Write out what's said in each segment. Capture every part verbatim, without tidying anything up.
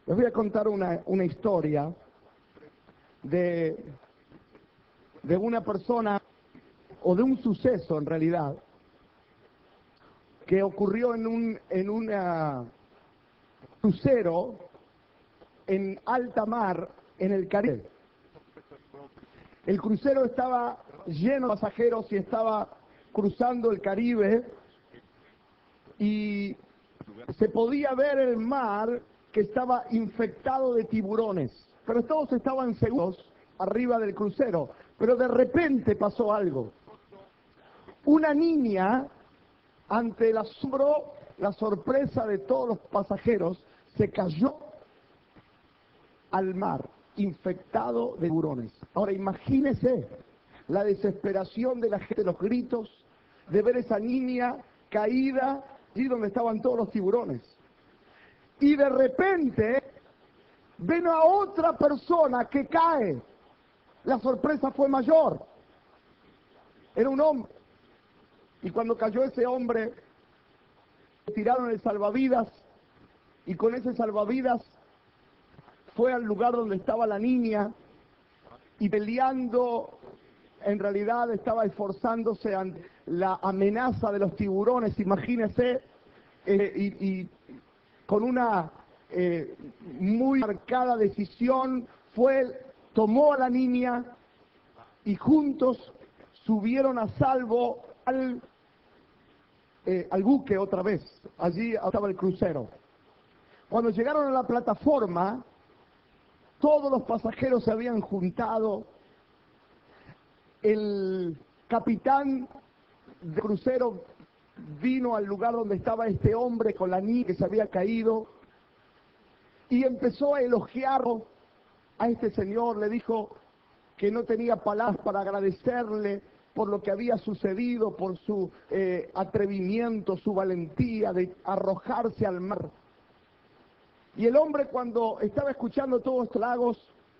Les voy a contar una, una historia de, de una persona, o de un suceso en realidad, que ocurrió en un en una crucero en alta mar en el Caribe. El crucero estaba lleno de pasajeros y estaba cruzando el Caribe y se podía ver el mar que estaba infectado de tiburones, pero todos estaban seguros arriba del crucero. Pero de repente pasó algo. Una niña, ante el asombro, la sorpresa de todos los pasajeros, se cayó al mar, infectado de tiburones. Ahora imagínese la desesperación de la gente, los gritos, de ver esa niña caída allí donde estaban todos los tiburones. Y de repente ven a otra persona que cae. La sorpresa fue mayor. Era un hombre. Y cuando cayó ese hombre, tiraron el salvavidas, y con ese salvavidas fue al lugar donde estaba la niña, y peleando, en realidad estaba esforzándose ante la amenaza de los tiburones, imagínese, eh, y, y con una eh, muy marcada decisión, fue, tomó a la niña, y juntos subieron a salvo al Eh, al buque otra vez. Allí estaba el crucero. Cuando llegaron a la plataforma, todos los pasajeros se habían juntado. El capitán del crucero vino al lugar donde estaba este hombre con la niña que se había caído y empezó a elogiarlo a este señor. Le dijo que no tenía palabras para agradecerle por lo que había sucedido, por su eh, atrevimiento, su valentía de arrojarse al mar. Y el hombre, cuando estaba escuchando todos estos halagos,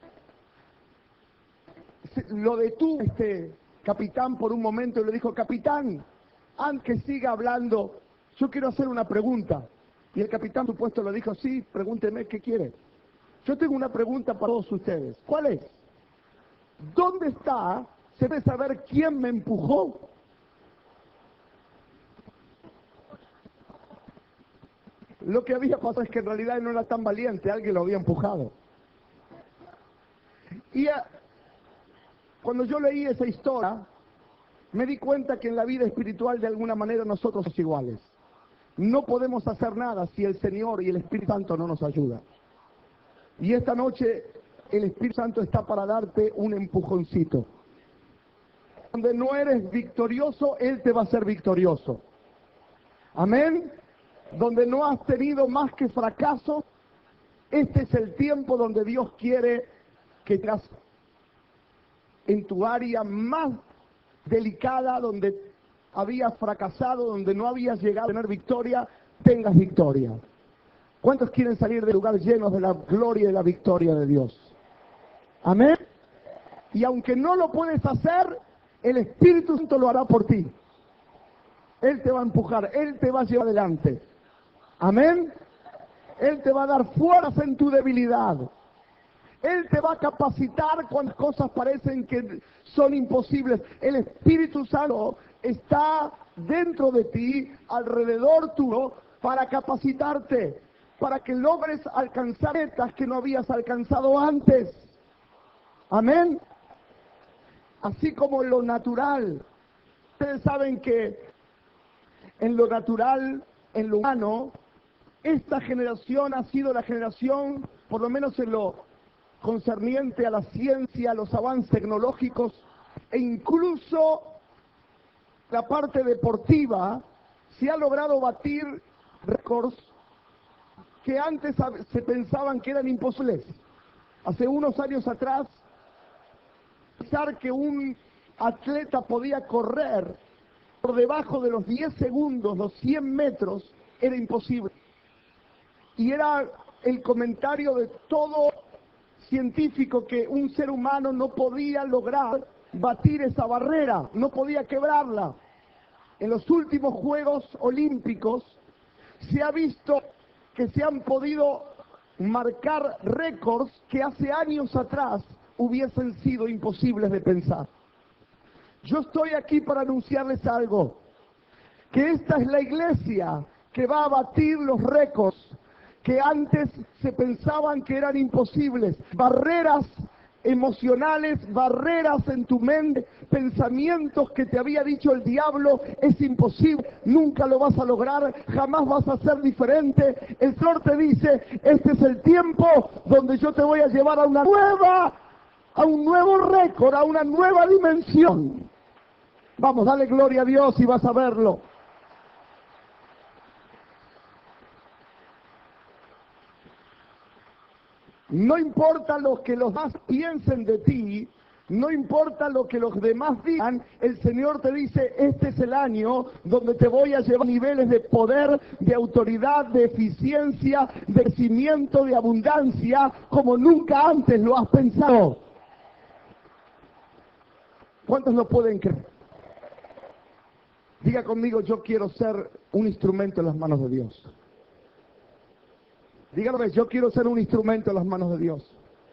lo detuvo este capitán por un momento y le dijo: capitán, antes que siga hablando, yo quiero hacer una pregunta. Y el capitán, por supuesto, le dijo: sí, pregúnteme, ¿qué quiere? Yo tengo una pregunta para todos ustedes. ¿Cuál es? ¿Dónde está? Se debe saber quién me empujó. Lo que había pasado es que en realidad él no era tan valiente, alguien lo había empujado. Y a, cuando yo leí esa historia, me di cuenta que en la vida espiritual de alguna manera nosotros somos iguales. No podemos hacer nada si el Señor y el Espíritu Santo no nos ayudan. Y esta noche el Espíritu Santo está para darte un empujoncito. Donde no eres victorioso, Él te va a hacer victorioso. Amén. Donde no has tenido más que fracaso, este es el tiempo donde Dios quiere que tengas en tu área más delicada, donde habías fracasado, donde no habías llegado a tener victoria, tengas victoria. ¿Cuántos quieren salir del lugar llenos de la gloria y de la victoria de Dios? Amén. Y aunque no lo puedes hacer, el Espíritu Santo lo hará por ti. Él te va a empujar, Él te va a llevar adelante. Amén. Él te va a dar fuerza en tu debilidad. Él te va a capacitar cuando cosas parecen que son imposibles. El Espíritu Santo está dentro de ti, alrededor tuyo, para capacitarte, para que logres alcanzar metas que no habías alcanzado antes. Amén. Así como en lo natural. Ustedes saben que en lo natural, en lo humano, esta generación ha sido la generación, por lo menos en lo concerniente a la ciencia, a los avances tecnológicos, e incluso la parte deportiva, se ha logrado batir récords que antes se pensaban que eran imposibles. Hace unos años atrás, pensar que un atleta podía correr por debajo de los diez segundos, los cien metros, era imposible. Y era el comentario de todo científico que un ser humano no podía lograr batir esa barrera, no podía quebrarla. En los últimos Juegos Olímpicos se ha visto que se han podido marcar récords que hace años atrás hubiesen sido imposibles de pensar. Yo estoy aquí para anunciarles algo, que esta es la iglesia que va a batir los récords que antes se pensaban que eran imposibles. Barreras emocionales, barreras en tu mente, pensamientos que te había dicho el diablo, es imposible, nunca lo vas a lograr, jamás vas a ser diferente. El Señor te dice, este es el tiempo donde yo te voy a llevar a una nueva, a un nuevo récord, a una nueva dimensión. Vamos, dale gloria a Dios y vas a verlo. No importa lo que los demás piensen de ti, no importa lo que los demás digan, el Señor te dice, este es el año donde te voy a llevar a niveles de poder, de autoridad, de eficiencia, de crecimiento, de abundancia, como nunca antes lo has pensado. ¿Cuántos lo pueden creer? Diga conmigo, yo quiero ser un instrumento en las manos de Dios. Dígame, yo quiero ser un instrumento en las manos de Dios.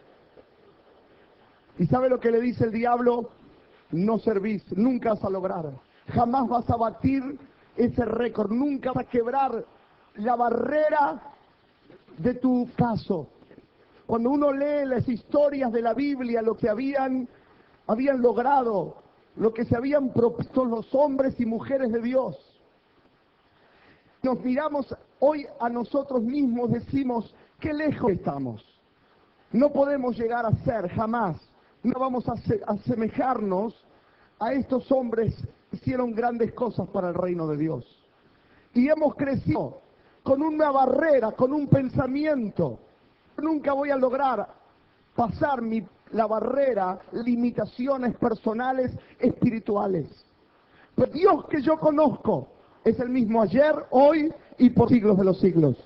¿Y sabe lo que le dice el diablo? No servís, nunca vas a lograr. Jamás vas a batir ese récord, nunca vas a quebrar la barrera de tu caso. Cuando uno lee las historias de la Biblia, lo que habían, habían logrado, lo que se habían propuesto los hombres y mujeres de Dios, nos miramos hoy a nosotros mismos, decimos, qué lejos estamos. No podemos llegar a ser, jamás. No vamos a asemejarnos a estos hombres que hicieron grandes cosas para el reino de Dios. Y hemos crecido con una barrera, con un pensamiento. Nunca voy a lograr pasar mi, la barrera, limitaciones personales, espirituales. Pero Dios que yo conozco es el mismo ayer, hoy y por siglos de los siglos.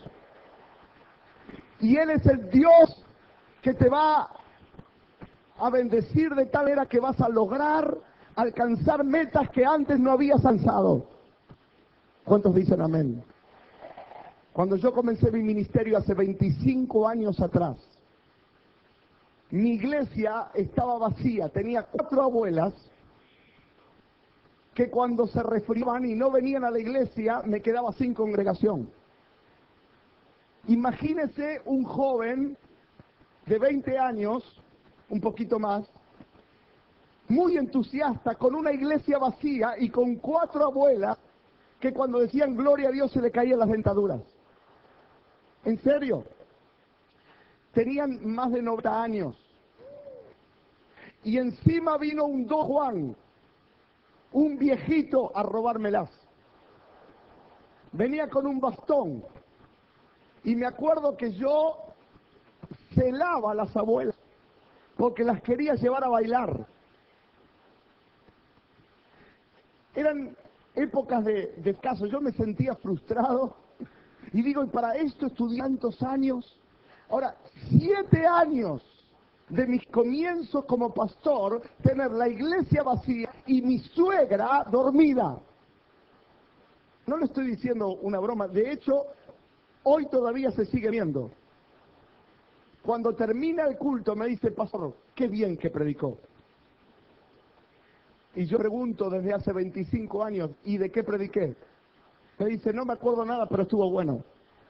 Y Él es el Dios que te va a bendecir de tal manera que vas a lograr alcanzar metas que antes no habías alcanzado. ¿Cuántos dicen amén? Cuando yo comencé mi ministerio hace veinticinco años atrás, mi iglesia estaba vacía, tenía cuatro abuelas que cuando se resfriaban y no venían a la iglesia, me quedaba sin congregación. Imagínese un joven de veinte años, un poquito más, muy entusiasta, con una iglesia vacía y con cuatro abuelas que cuando decían gloria a Dios se le caían las dentaduras. ¿En serio? Tenían más de noventa años. Y encima vino un Don Juan, un viejito, a robármelas. Venía con un bastón. Y me acuerdo que yo celaba a las abuelas porque las quería llevar a bailar. Eran épocas de, de caso. Yo me sentía frustrado. Y digo, y para esto estudié tantos años. Ahora, siete años de mis comienzos como pastor, tener la iglesia vacía y mi suegra dormida. No le estoy diciendo una broma. De hecho, hoy todavía se sigue viendo. Cuando termina el culto me dice, pastor, qué bien que predicó. Y yo pregunto desde hace veinticinco años, ¿y de qué prediqué? Me dice, no me acuerdo nada, pero estuvo bueno.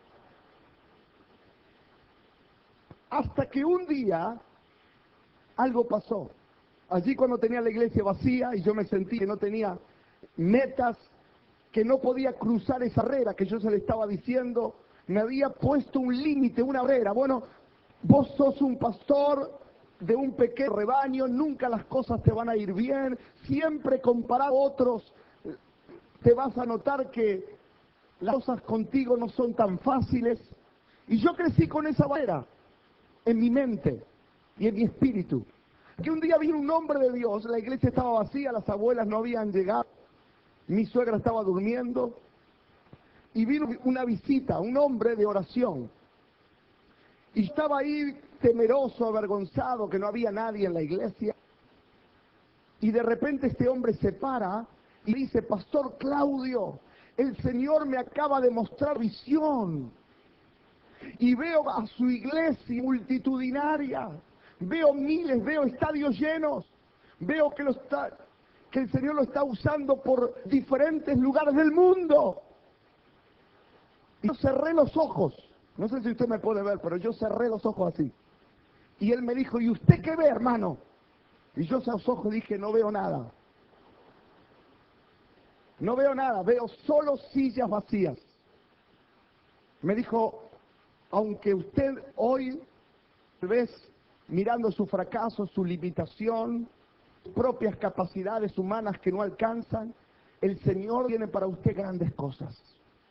Hasta que un día algo pasó. Allí cuando tenía la iglesia vacía y yo me sentí que no tenía metas, que no podía cruzar esa barrera que yo se le estaba diciendo, me había puesto un límite, una barrera. Bueno, vos sos un pastor de un pequeño rebaño, nunca las cosas te van a ir bien, siempre comparado a otros, te vas a notar que las cosas contigo no son tan fáciles. Y yo crecí con esa barrera en mi mente y en mi espíritu. Que un día vino un hombre de Dios, la iglesia estaba vacía, las abuelas no habían llegado, mi suegra estaba durmiendo, y vino una visita, un hombre de oración. Y estaba ahí temeroso, avergonzado, que no había nadie en la iglesia. Y de repente este hombre se para y dice, Pastor Claudio, el Señor me acaba de mostrar visión. y veo a su iglesia multitudinaria, veo miles, veo estadios llenos, veo que, lo está, que el Señor lo está usando por diferentes lugares del mundo. Y yo cerré los ojos, no sé si usted me puede ver, pero yo cerré los ojos así. Y él me dijo, ¿y usted qué ve, hermano? Y yo cerré los ojos y dije, no veo nada. No veo nada, veo solo sillas vacías. Me dijo, aunque usted hoy, tal vez, mirando su fracaso, su limitación, sus propias capacidades humanas que no alcanzan, el Señor tiene para usted grandes cosas.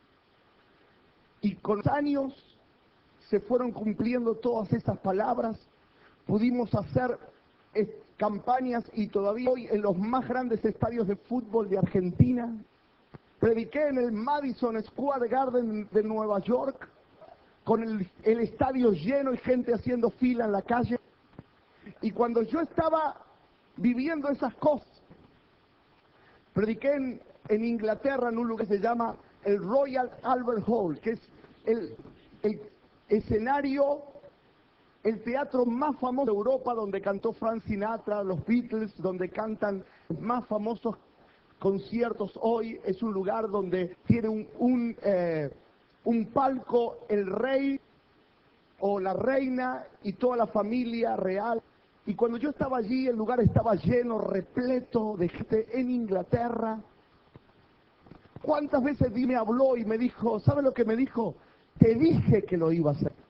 Y con los años se fueron cumpliendo todas esas palabras, pudimos hacer eh, campañas y todavía hoy en los más grandes estadios de fútbol de Argentina. Prediqué en el Madison Square Garden de Nueva York, con el, el estadio lleno y gente haciendo fila en la calle. Y cuando yo estaba viviendo esas cosas, prediqué en, en Inglaterra, en un lugar que se llama el Royal Albert Hall, que es el, el escenario, el teatro más famoso de Europa, donde cantó Frank Sinatra, los Beatles, donde cantan los más famosos conciertos hoy. Es un lugar donde tiene un, un, eh, un palco el rey o la reina y toda la familia real. Y cuando yo estaba allí, el lugar estaba lleno, repleto de gente en Inglaterra. ¿Cuántas veces Dios me habló y me dijo, ¿sabe lo que me dijo? Te dije que lo iba a hacer.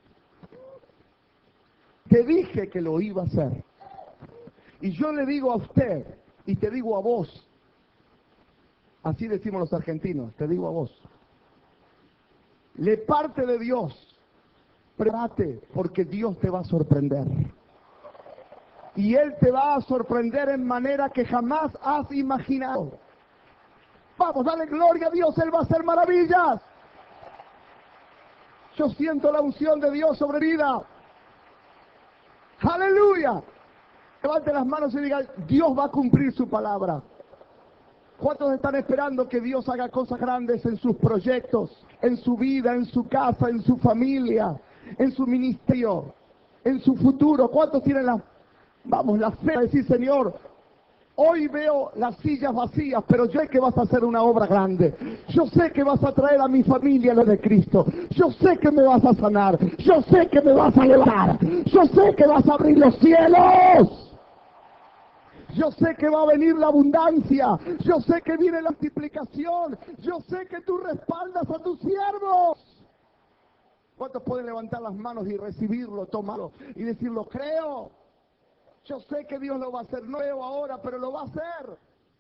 Te dije que lo iba a hacer. Y yo le digo a usted, y te digo a vos, así decimos los argentinos, te digo a vos, de parte de Dios, prepárate, porque Dios te va a sorprender. Y Él te va a sorprender en manera que jamás has imaginado. Vamos, dale gloria a Dios, Él va a hacer maravillas. Yo siento la unción de Dios sobre vida. ¡Aleluya! Levante las manos y diga, Dios va a cumplir su palabra. ¿Cuántos están esperando que Dios haga cosas grandes en sus proyectos, en su vida, en su casa, en su familia, en su ministerio, en su futuro? ¿Cuántos tienen la, vamos, la fe de decir, Señor, hoy veo las sillas vacías, pero yo sé que vas a hacer una obra grande. Yo sé que vas a traer a mi familia lo de Cristo. Yo sé que me vas a sanar. Yo sé que me vas a elevar. Yo sé que vas a abrir los cielos. Yo sé que va a venir la abundancia. Yo sé que viene la multiplicación. Yo sé que tú respaldas a tus siervos. ¿Cuántos pueden levantar las manos y recibirlo, tomarlo y decirlo, creo? Yo sé que Dios lo va a hacer, no veo ahora, pero lo va a hacer.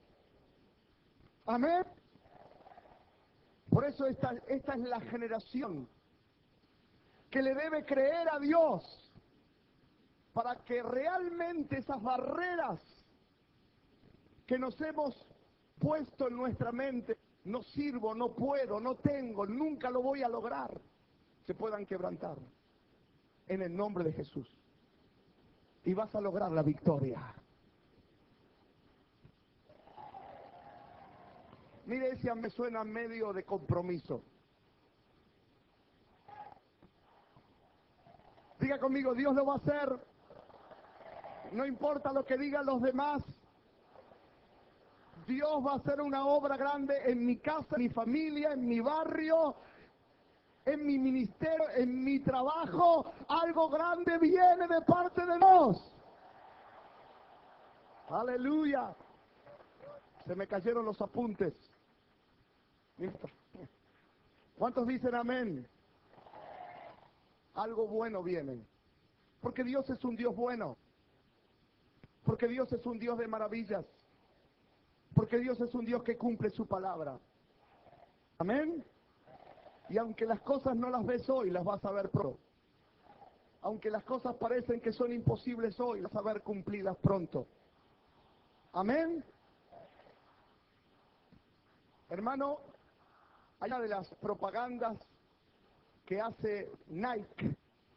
Amén. Por eso esta, esta es la generación que le debe creer a Dios para que realmente esas barreras que nos hemos puesto en nuestra mente, no sirvo, no puedo, no tengo, nunca lo voy a lograr, se puedan quebrantar en el nombre de Jesús. Y vas a lograr la victoria. Mire, ese me suena medio de compromiso. Diga conmigo, Dios lo va a hacer. No importa lo que digan los demás. Dios va a hacer una obra grande en mi casa, en mi familia, en mi barrio, en mi ministerio, en mi trabajo. Algo grande viene de parte de Dios. Aleluya. Se me cayeron los apuntes. ¿Cuántos dicen amén? Algo bueno viene. Porque Dios es un Dios bueno. Porque Dios es un Dios de maravillas. Porque Dios es un Dios que cumple su palabra. Amén. Y aunque las cosas no las ves hoy, las vas a ver pronto. Aunque las cosas parecen que son imposibles hoy, las vas a ver cumplidas pronto. Amén. Hermano, hay una de las propagandas que hace Nike,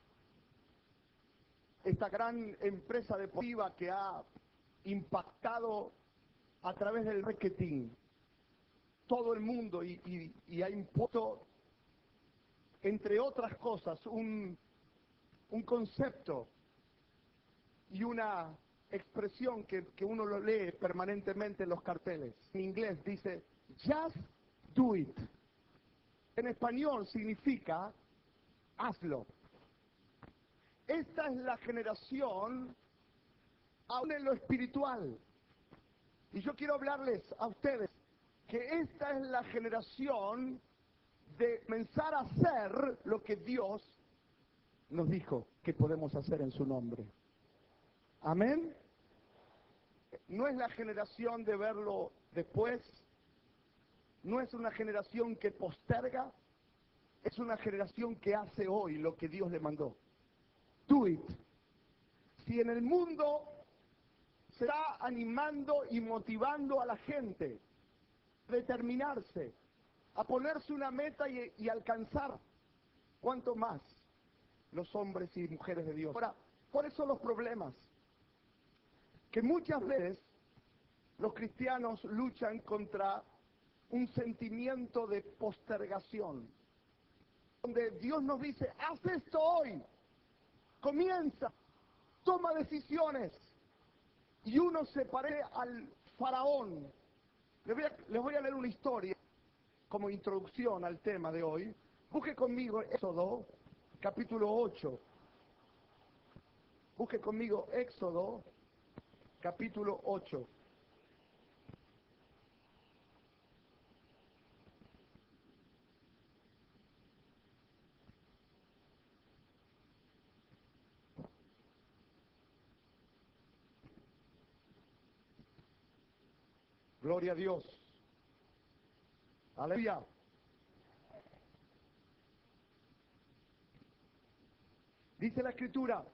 esta gran empresa deportiva que ha impactado a través del marketing todo el mundo y, y, y ha impuesto entre otras cosas, un, un concepto y una expresión que, que uno lo lee permanentemente en los carteles. En inglés dice, just do it. En español significa, hazlo. Esta es la generación, aún en lo espiritual. Y yo quiero hablarles a ustedes que esta es la generación de comenzar a hacer lo que Dios nos dijo que podemos hacer en su nombre. Amén. No es la generación de verlo después, no es una generación que posterga, es una generación que hace hoy lo que Dios le mandó. Do it. Si en el mundo se está animando y motivando a la gente a determinarse, a ponerse una meta y, y alcanzar, ¿cuánto más los hombres y mujeres de Dios? Ahora, ¿cuáles son los problemas? Que muchas veces los cristianos luchan contra un sentimiento de postergación, donde Dios nos dice, haz esto hoy, comienza, toma decisiones, y uno se parece al faraón. Les voy, a, les voy a leer una historia como introducción al tema de hoy. Busque conmigo Éxodo, capítulo ocho. Busque conmigo Éxodo, capítulo ocho. Gloria a Dios. Aleluya. Dice la Escritura,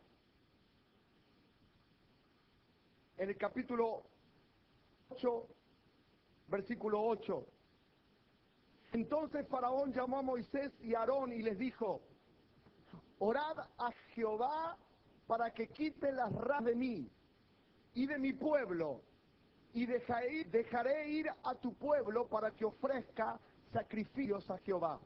en el capítulo ocho, versículo ocho. Entonces Faraón llamó a Moisés y a Aarón y les dijo, orad a Jehová para que quite las ranas de mí y de mi pueblo, y dejaré, dejaré ir a tu pueblo para que ofrezca sacrificios a Jehová.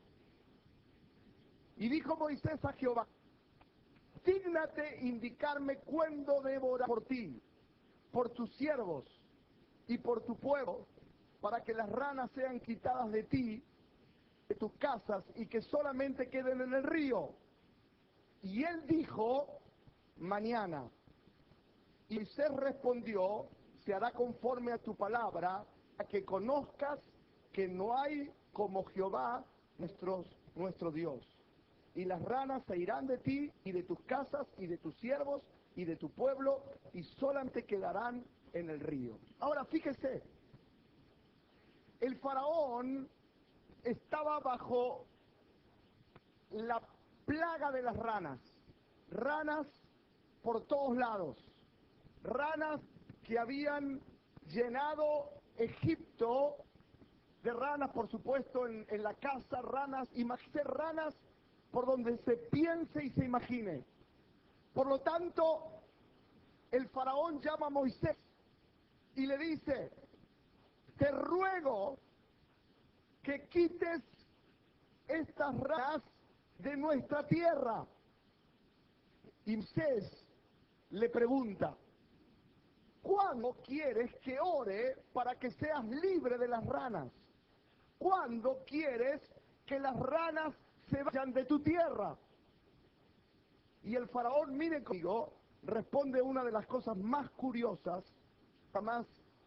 Y dijo Moisés a Jehová, dígnate indicarme cuándo debo orar por ti, por tus siervos y por tu pueblo, para que las ranas sean quitadas de ti, de tus casas, y que solamente queden en el río. Y él dijo, mañana. Y Moisés respondió, se hará conforme a tu palabra, a que conozcas que no hay como Jehová nuestros, nuestro Dios. Y las ranas se irán de ti y de tus casas y de tus siervos y de tu pueblo, y solamente quedarán en el río. Ahora fíjese, el faraón estaba bajo la plaga de las ranas, ranas por todos lados, ranas que habían llenado Egipto de ranas, por supuesto, en, en la casa, ranas, imagínense ranas por donde se piense y se imagine. Por lo tanto, el faraón llama a Moisés y le dice, te ruego que quites estas ranas de nuestra tierra. Y Moisés le pregunta, ¿cuándo quieres que ore para que seas libre de las ranas? ¿Cuándo quieres que las ranas se vayan de tu tierra? Y el faraón, mire conmigo, responde una de las cosas más curiosas que jamás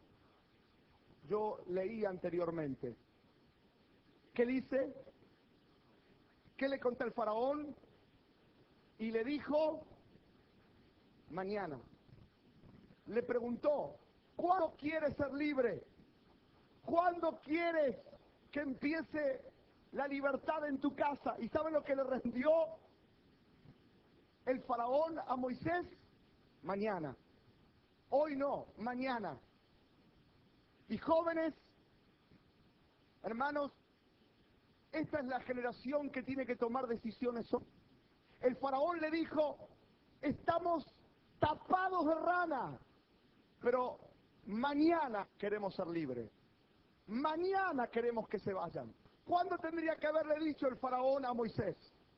yo leí anteriormente. ¿Qué dice? ¿Qué le contó el faraón? Y le dijo, mañana. Le preguntó, ¿cuándo quieres ser libre? ¿Cuándo quieres que empiece la libertad en tu casa? ¿Y saben lo que le respondió el faraón a Moisés? Mañana. Hoy no, mañana. Y jóvenes, hermanos, esta es la generación que tiene que tomar decisiones hoy. El faraón le dijo, estamos tapados de rana, pero mañana queremos ser libres. Mañana queremos que se vayan. ¿Cuándo tendría que haberle dicho el faraón a Moisés?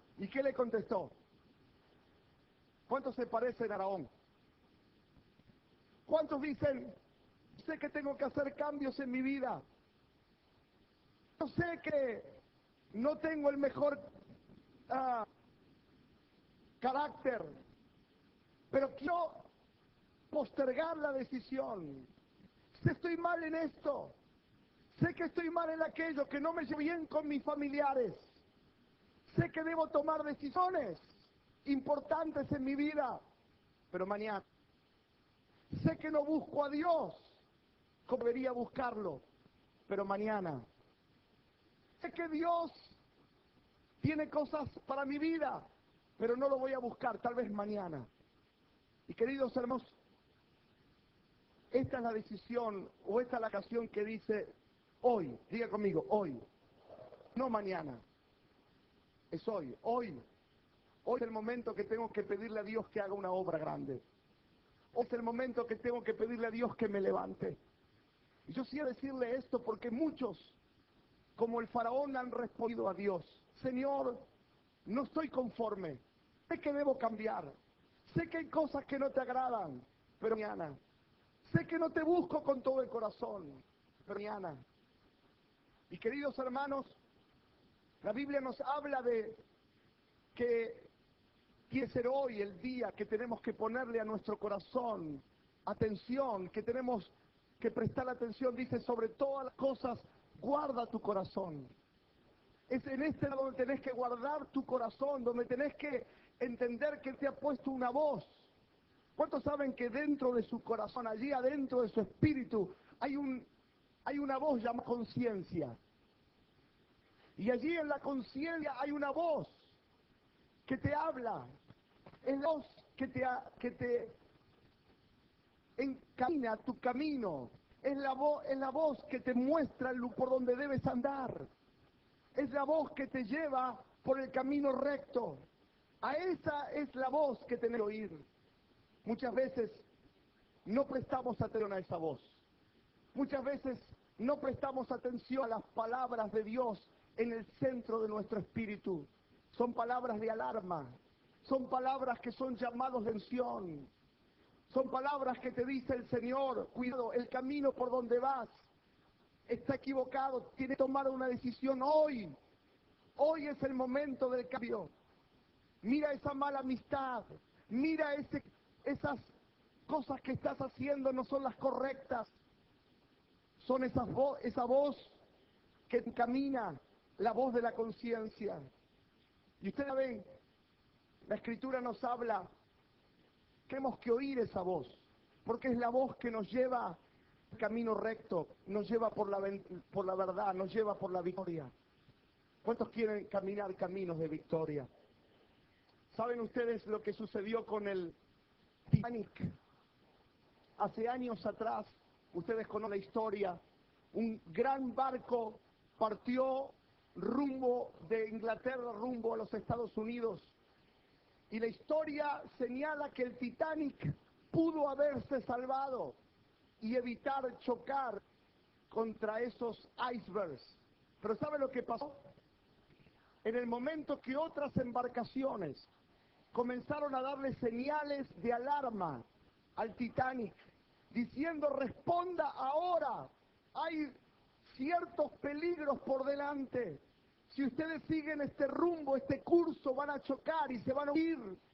¿Y qué le contestó? ¿Cuántos se parecen a Faraón? ¿Cuántos dicen, sé que tengo que hacer cambios en mi vida? Yo sé que no tengo el mejor uh, carácter, pero quiero postergar la decisión. Sé que estoy mal en esto. Sé que estoy mal en aquello, que no me llevo bien con mis familiares. Sé que debo tomar decisiones importantes en mi vida, pero mañana. Sé que no busco a Dios como debería buscarlo, pero mañana. Sé que Dios tiene cosas para mi vida, pero no lo voy a buscar, tal vez mañana. Y queridos hermanos, esta es la decisión, o esta es la ocasión que dice hoy, diga conmigo, hoy, no mañana, es hoy, hoy. Hoy es el momento que tengo que pedirle a Dios que haga una obra grande. Hoy es el momento que tengo que pedirle a Dios que me levante. Y yo quiero decirle esto porque muchos, como el faraón, han respondido a Dios. Señor, no estoy conforme. Sé que debo cambiar. Sé que hay cosas que no te agradan, pero mañana. Sé que no te busco con todo el corazón, pero mañana. Y queridos hermanos, la Biblia nos habla de que tiene que ser hoy el día que tenemos que ponerle a nuestro corazón atención, que tenemos que prestar atención. Dice, sobre todas las cosas, guarda tu corazón. Es en este lado donde tenés que guardar tu corazón, donde tenés que entender que te ha puesto una voz. ¿Cuántos saben que dentro de su corazón, allí adentro de su espíritu, hay un, hay una voz llamada conciencia? Y allí en la conciencia hay una voz que te habla. Es la voz que te, que te encamina tu camino. Es la, voz, es la voz que te muestra el, por donde debes andar. Es la voz que te lleva por el camino recto. A esa es la voz que tenés que oír. Muchas veces no prestamos atención a esa voz. Muchas veces no prestamos atención a las palabras de Dios en el centro de nuestro espíritu. Son palabras de alarma. Son palabras que son llamados de atención. Son palabras que te dice el Señor, cuidado, el camino por donde vas está equivocado, tienes que tomar una decisión hoy. Hoy es el momento del cambio. Mira esa mala amistad, mira ese, esas cosas que estás haciendo no son las correctas. Son esas vo esa voz que encamina, la voz de la conciencia. Y ustedes ven, la Escritura nos habla, tenemos que oír esa voz, porque es la voz que nos lleva al camino recto, nos lleva por la, por la verdad, nos lleva por la victoria. ¿Cuántos quieren caminar caminos de victoria? ¿Saben ustedes lo que sucedió con el Titanic? Hace años atrás, ustedes conocen la historia, un gran barco partió rumbo de Inglaterra, rumbo a los Estados Unidos. Y la historia señala que el Titanic pudo haberse salvado y evitar chocar contra esos icebergs. Pero ¿sabe lo que pasó? En el momento que otras embarcaciones comenzaron a darle señales de alarma al Titanic, diciendo, responda ahora, hay ciertos peligros por delante. Si ustedes siguen este rumbo, este curso, van a chocar y se van a hundir.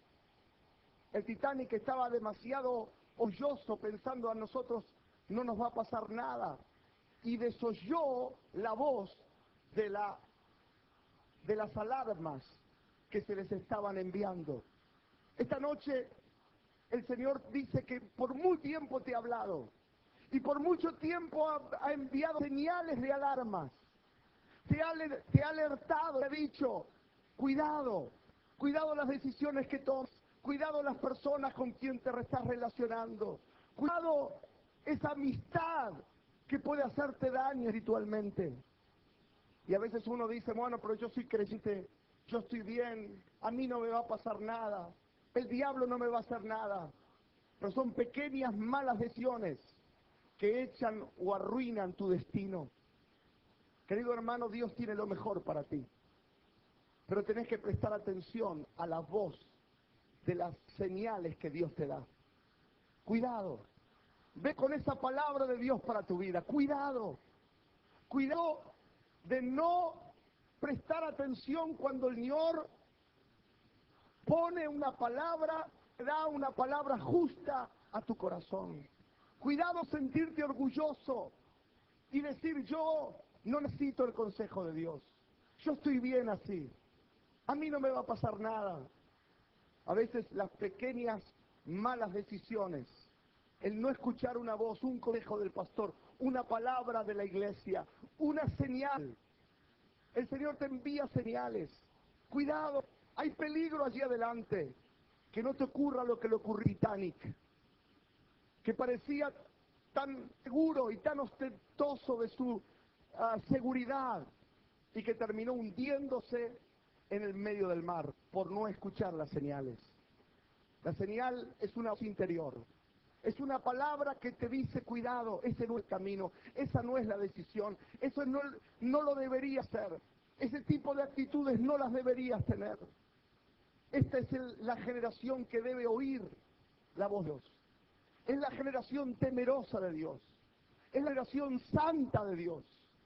El Titanic estaba demasiado orgulloso, pensando a nosotros no nos va a pasar nada. Y desoyó la voz de, la, de las alarmas que se les estaban enviando. Esta noche el Señor dice que por mucho tiempo te ha hablado y por mucho tiempo ha, ha enviado señales de alarmas. Te ha, te ha alertado, te ha dicho, cuidado, cuidado las decisiones que tomas, cuidado las personas con quien te estás relacionando, cuidado esa amistad que puede hacerte daño espiritualmente. Y a veces uno dice, bueno, pero yo soy creyente, yo estoy bien, a mí no me va a pasar nada, el diablo no me va a hacer nada. Pero son pequeñas malas decisiones que echan o arruinan tu destino. Querido hermano, Dios tiene lo mejor para ti. Pero tenés que prestar atención a la voz de las señales que Dios te da. Cuidado. Ve con esa palabra de Dios para tu vida. Cuidado. Cuidado de no prestar atención cuando el Señor pone una palabra, da una palabra justa a tu corazón. Cuidado sentirte orgulloso y decir, yo no necesito el consejo de Dios. Yo estoy bien así. A mí no me va a pasar nada. A veces las pequeñas malas decisiones, el no escuchar una voz, un consejo del pastor, una palabra de la iglesia, una señal. El Señor te envía señales. Cuidado, hay peligro allí adelante. Que no te ocurra lo que le ocurrió a Titanic, que parecía tan seguro y tan ostentoso de su uh, seguridad, y que terminó hundiéndose en el medio del mar por no escuchar las señales. La señal es una voz interior. Es una palabra que te dice, cuidado, ese no es el camino, esa no es la decisión, eso no, no lo deberías hacer. Ese tipo de actitudes no las deberías tener. Esta es el, la generación que debe oír la voz de Dios. Es la generación temerosa de Dios. Es la generación santa de Dios.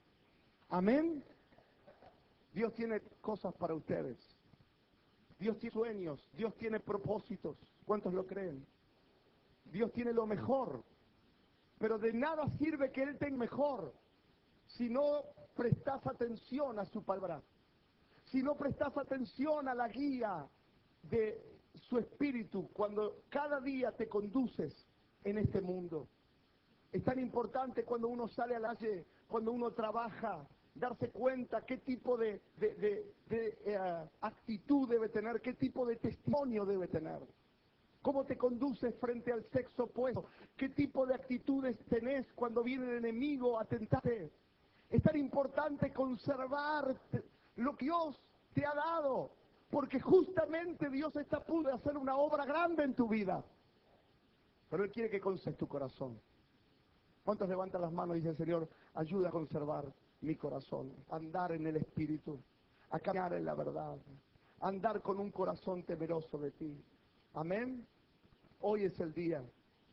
Amén. Dios tiene cosas para ustedes. Dios tiene sueños. Dios tiene propósitos. ¿Cuántos lo creen? Dios tiene lo mejor. Pero de nada sirve que Él tenga mejor si no prestas atención a su palabra. Si no prestas atención a la guía de su espíritu cuando cada día te conduces en este mundo. Es tan importante cuando uno sale a la calle, cuando uno trabaja, darse cuenta qué tipo de, de, de, de uh, actitud debe tener, qué tipo de testimonio debe tener. ¿Cómo te conduces frente al sexo opuesto? ¿Qué tipo de actitudes tenés cuando viene el enemigo a tentarte? Es tan importante conservar lo que Dios te ha dado, porque justamente Dios está a punto de hacer una obra grande en tu vida. Pero Él quiere que conserves tu corazón. ¿Cuántos levantan las manos y dicen, Señor, ayuda a conservar mi corazón, a andar en el Espíritu, a caminar en la verdad, a andar con un corazón temeroso de ti? Amén. Hoy es el día.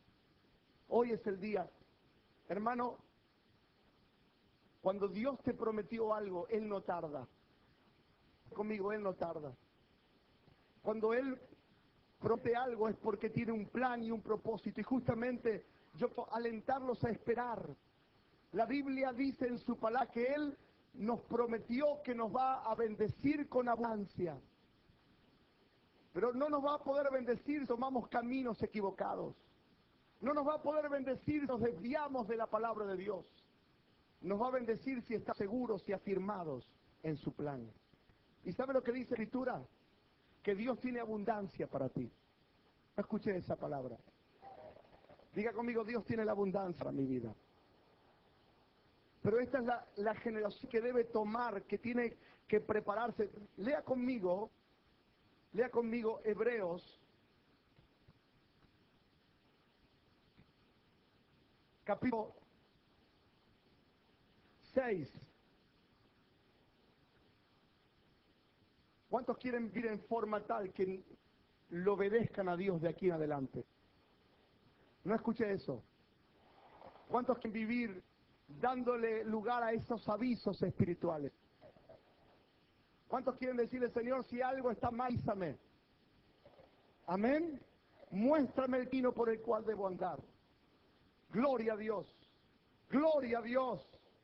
Hoy es el día. Hermano, cuando Dios te prometió algo, Él no tarda. Conmigo, Él no tarda. Cuando Él promete algo es porque tiene un plan y un propósito. Y justamente yo quiero alentarlos a esperar. La Biblia dice en su palabra que Él nos prometió que nos va a bendecir con abundancia. Pero no nos va a poder bendecir si tomamos caminos equivocados. No nos va a poder bendecir si nos desviamos de la palabra de Dios. Nos va a bendecir si estamos seguros y afirmados en su plan. ¿Y sabe lo que dice la Escritura? Que Dios tiene abundancia para ti. No escuché esa palabra. Diga conmigo, Dios tiene la abundancia para mi vida. Pero esta es la, la generación que debe tomar, que tiene que prepararse. Lea conmigo, lea conmigo Hebreos, capítulo seis. ¿Cuántos quieren vivir en forma tal que lo obedezcan a Dios de aquí en adelante? No escuché eso. ¿Cuántos quieren vivir dándole lugar a esos avisos espirituales? ¿Cuántos quieren decirle, Señor, si algo está mal, avísame? Amén. Muéstrame el camino por el cual debo andar. Gloria a Dios. Gloria a Dios.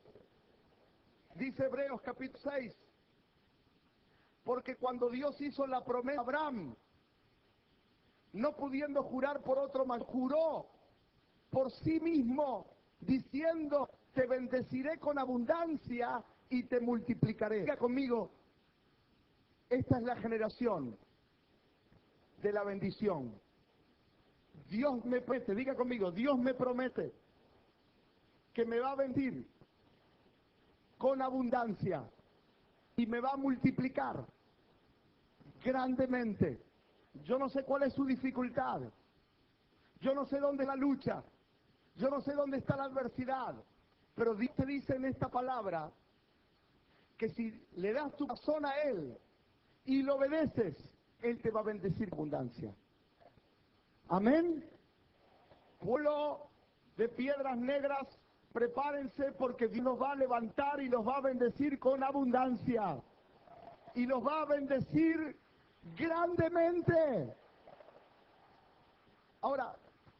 Dice Hebreos capítulo seis. Porque cuando Dios hizo la promesa a Abraham, no pudiendo jurar por otro más, juró por sí mismo, diciendo, te bendeciré con abundancia y te multiplicaré. Diga conmigo, esta es la generación de la bendición. Dios me promete, diga conmigo, Dios me promete que me va a bendecir con abundancia y me va a multiplicar grandemente. Yo no sé cuál es su dificultad. Yo no sé dónde es la lucha. Yo no sé dónde está la adversidad. Pero Dios te dice en esta palabra que si le das tu corazón a Él, y lo obedeces, Él te va a bendecir con abundancia. Amén. Pueblo de Piedras Negras, prepárense porque Dios los va a levantar y los va a bendecir con abundancia. Y los va a bendecir grandemente. Ahora,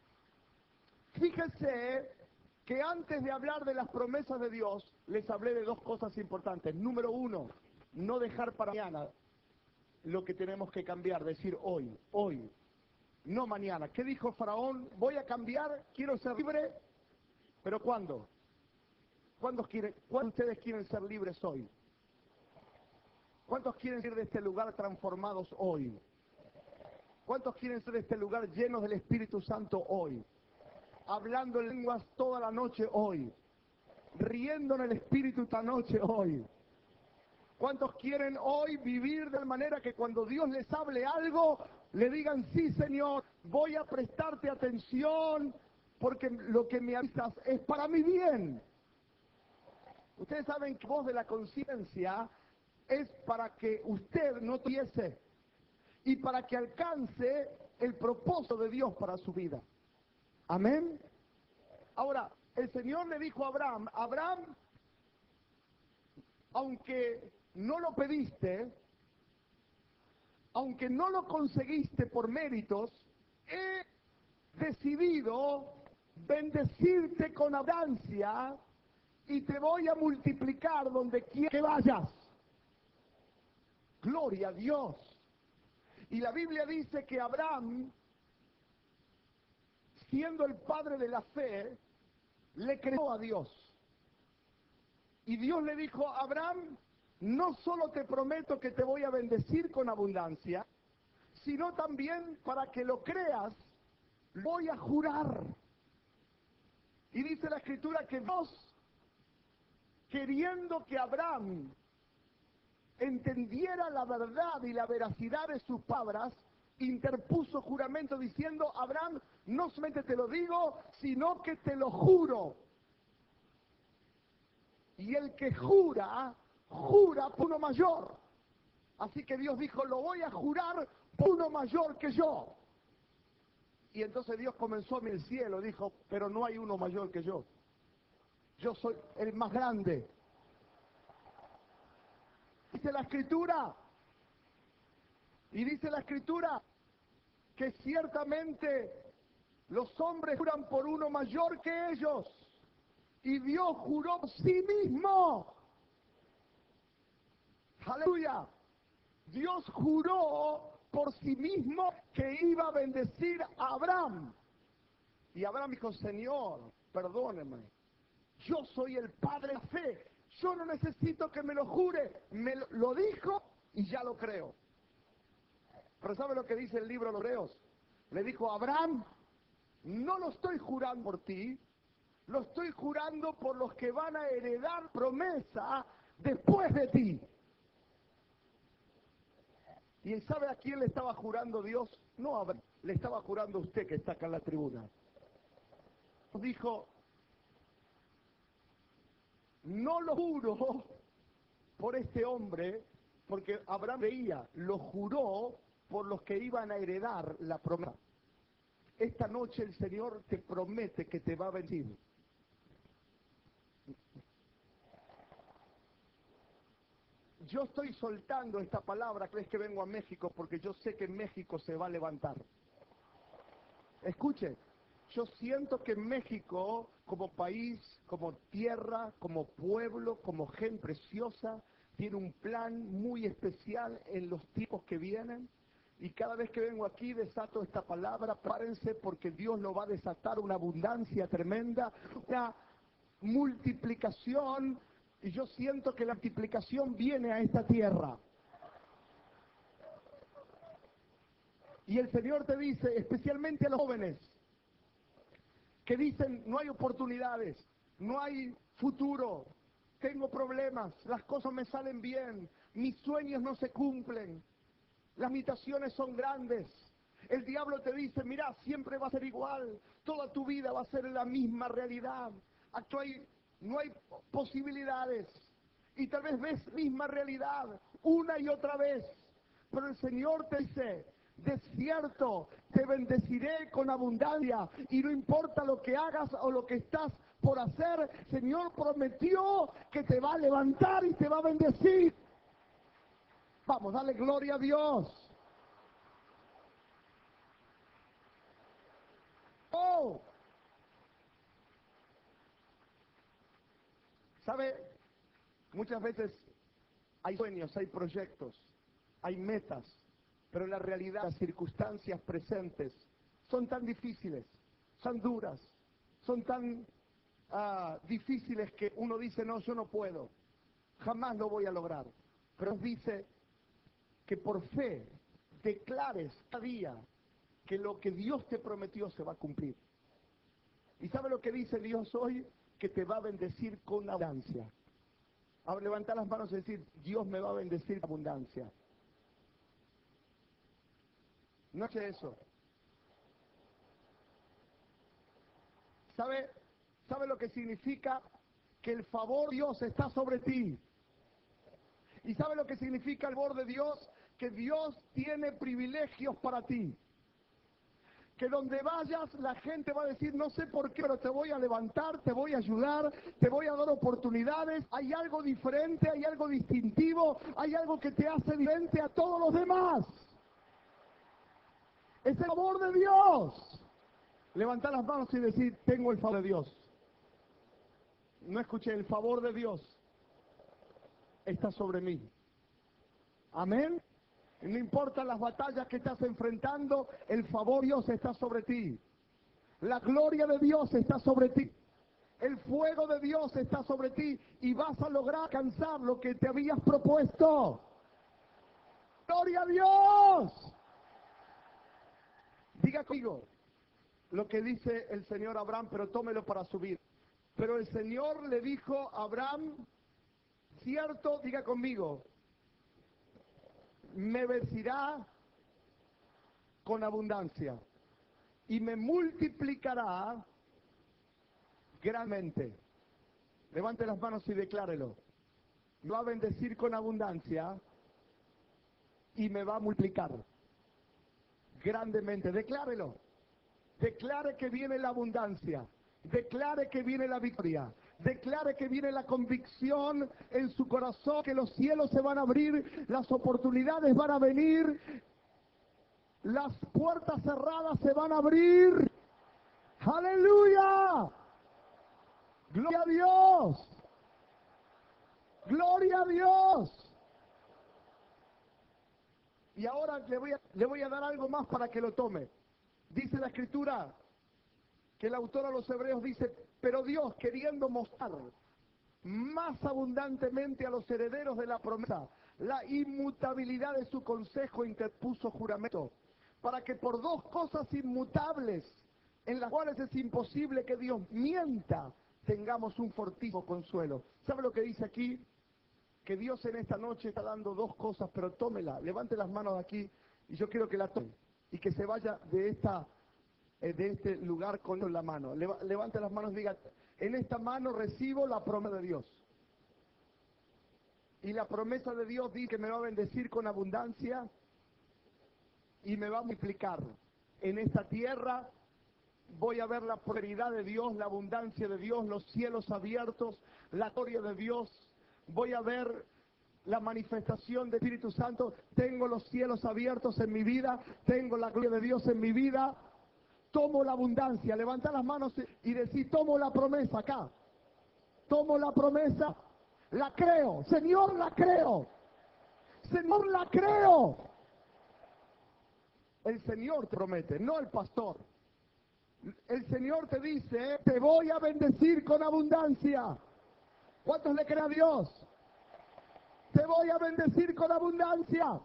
fíjense que antes de hablar de las promesas de Dios, les hablé de dos cosas importantes. Número uno, no dejar para mañana lo que tenemos que cambiar, decir hoy, hoy, no mañana. ¿Qué dijo Faraón? Voy a cambiar, quiero ser libre, pero ¿cuándo? ¿Cuándo quieren, ¿cuántos de ustedes quieren ser libres hoy? ¿Cuántos quieren ir de este lugar transformados hoy? ¿Cuántos quieren ser de este lugar llenos del Espíritu Santo hoy? Hablando en lenguas toda la noche hoy, riendo en el Espíritu esta noche hoy. ¿Cuántos quieren hoy vivir de manera que cuando Dios les hable algo, le digan, sí Señor, voy a prestarte atención, porque lo que me avisas es para mi bien? Ustedes saben que voz de la conciencia es para que usted no tuviese y para que alcance el propósito de Dios para su vida. Amén. Ahora, el Señor le dijo a Abraham, Abraham, aunque no lo pediste, aunque no lo conseguiste por méritos, he decidido bendecirte con abundancia y te voy a multiplicar donde quiera que vayas. Gloria a Dios. Y la Biblia dice que Abraham, siendo el padre de la fe, le creyó a Dios. Y Dios le dijo, Abraham, no solo te prometo que te voy a bendecir con abundancia, sino también para que lo creas, voy a jurar. Y dice la Escritura que Dios, queriendo que Abraham entendiera la verdad y la veracidad de sus palabras, interpuso juramento diciendo, Abraham, no solamente te lo digo, sino que te lo juro. Y el que jura, jura por uno mayor. Así que Dios dijo, lo voy a jurar por uno mayor que yo. Y entonces Dios comenzó en el cielo, dijo, pero no hay uno mayor que yo. Yo soy el más grande. Dice la Escritura, y dice la Escritura, que ciertamente los hombres juran por uno mayor que ellos. Y Dios juró por sí mismo. Aleluya. Dios juró por sí mismo que iba a bendecir a Abraham. Y Abraham dijo, Señor, perdóneme, yo soy el padre de la fe, yo no necesito que me lo jure, me lo, lo dijo y ya lo creo. Pero ¿sabe lo que dice el libro de los Hebreos? Le dijo, Abraham, no lo estoy jurando por ti, lo estoy jurando por los que van a heredar promesa después de ti. ¿Y sabe a quién le estaba jurando Dios? No a Abraham, le estaba jurando a usted que está acá en la tribuna. Dijo, no lo juro por este hombre, porque Abraham veía, lo juró por los que iban a heredar la promesa. Esta noche el Señor te promete que te va a bendecir. Yo estoy soltando esta palabra cada vez que vengo a México porque yo sé que México se va a levantar. Escuche, yo siento que México, como país, como tierra, como pueblo, como gente preciosa, tiene un plan muy especial en los tiempos que vienen. Y cada vez que vengo aquí desato esta palabra, párense porque Dios lo va a desatar, una abundancia tremenda, una multiplicación. Y yo siento que la multiplicación viene a esta tierra. Y el Señor te dice, especialmente a los jóvenes, que dicen, no hay oportunidades, no hay futuro, tengo problemas, las cosas me salen bien, mis sueños no se cumplen, las limitaciones son grandes. El diablo te dice, mira, siempre va a ser igual, toda tu vida va a ser la misma realidad. Aquí hay, no hay posibilidades. Y tal vez ves la misma realidad una y otra vez. Pero el Señor te dice, de cierto, te bendeciré con abundancia, y no importa lo que hagas o lo que estás por hacer, el Señor prometió que te va a levantar y te va a bendecir. Vamos, dale gloria a Dios. Oh, ¿sabe? Muchas veces hay sueños, hay proyectos, hay metas, pero en la realidad las circunstancias presentes son tan difíciles, son duras, son tan ah, difíciles que uno dice, no, yo no puedo, jamás lo voy a lograr. Pero dice que por fe declares cada día que lo que Dios te prometió se va a cumplir. ¿Y sabe lo que dice Dios hoy? Que te va a bendecir con abundancia. Ahora levantar las manos y decir, Dios me va a bendecir con abundancia. No es eso. ¿Sabe, ¿Sabe lo que significa? Que el favor de Dios está sobre ti. ¿Y sabe lo que significa el favor de Dios? Que Dios tiene privilegios para ti. Que donde vayas la gente va a decir, no sé por qué, pero te voy a levantar, te voy a ayudar, te voy a dar oportunidades. Hay algo diferente, hay algo distintivo, hay algo que te hace diferente a todos los demás. Es el favor de Dios. Levantar las manos y decir, tengo el favor de Dios. No escuché, el favor de Dios está sobre mí. Amén. No importa las batallas que estás enfrentando, el favor de Dios está sobre ti. La gloria de Dios está sobre ti. El fuego de Dios está sobre ti y vas a lograr alcanzar lo que te habías propuesto. ¡Gloria a Dios! Diga conmigo lo que dice el Señor a Abraham, pero tómelo para subir. Pero el Señor le dijo a Abraham, cierto, diga conmigo, me bendecirá con abundancia y me multiplicará grandemente. Levante las manos y declárelo. Me va a bendecir con abundancia y me va a multiplicar grandemente. Declárelo. Declare que viene la abundancia. Declare que viene la victoria. Declare que viene la convicción en su corazón, que los cielos se van a abrir, las oportunidades van a venir, las puertas cerradas se van a abrir. ¡Aleluya! ¡Gloria a Dios! ¡Gloria a Dios! Y ahora le voy a, le voy a dar algo más para que lo tome. Dice la Escritura que el autor a los Hebreos dice, pero Dios, queriendo mostrar más abundantemente a los herederos de la promesa la inmutabilidad de su consejo, interpuso juramento, para que por dos cosas inmutables, en las cuales es imposible que Dios mienta, tengamos un fortísimo consuelo. ¿Sabe lo que dice aquí? Que Dios en esta noche está dando dos cosas, pero tómela, levante las manos de aquí, y yo quiero que la tome, y que se vaya de esta de este lugar con la mano. Levante las manos y diga, en esta mano recibo la promesa de Dios. Y la promesa de Dios dice que me va a bendecir con abundancia y me va a multiplicar. En esta tierra voy a ver la prosperidad de Dios, la abundancia de Dios, los cielos abiertos, la gloria de Dios. Voy a ver la manifestación del Espíritu Santo. Tengo los cielos abiertos en mi vida, tengo la gloria de Dios en mi vida. Tomo la abundancia, levanta las manos y decir, tomo la promesa acá. Tomo la promesa, la creo. Señor, la creo. Señor, la creo. El Señor te promete, no el pastor. El Señor te dice, te voy a bendecir con abundancia. ¿Cuántos le creen a Dios? Te voy a bendecir con abundancia.